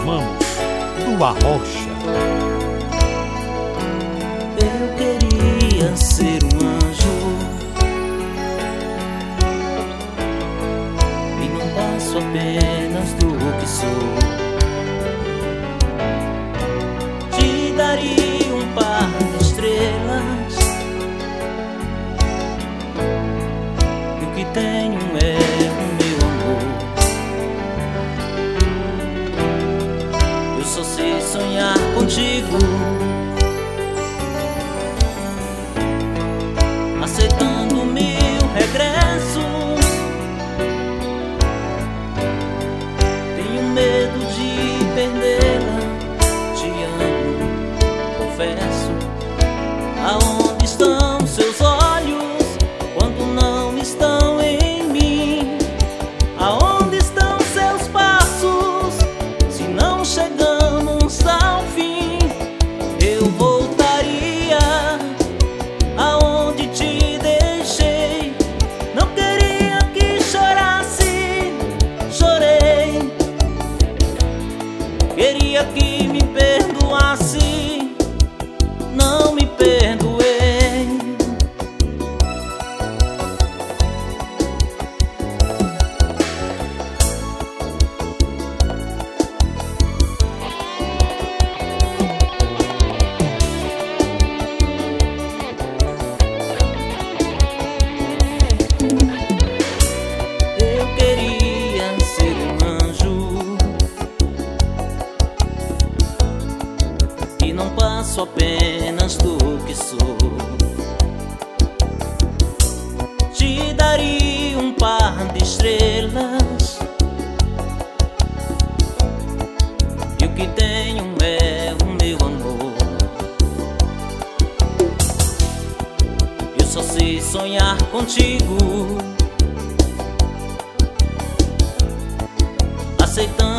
mãos do Arrocha. Eu queria ser um anjo e não passo apenas do que sou. Te daria um par de estrelas e o que tenho é o meu amor. Eu só sei sonhar contigo, aceitando mil regressos. Tenho medo de perdê-la. Te amo, confesso. Aonde estão seus olhos quando não estão em mim? Aonde estão seus passos se não chegamos ao fim? Eu voltaria aonde te deixei. Não queria que chorasse, chorei. Queria que me perdoasse, não me perdoei. Eu queria ser um anjo e não passo apenas do que sou. Te daria um par de estrelas e o que tenho é o meu amor. Eu só sei sonhar contigo, aceitando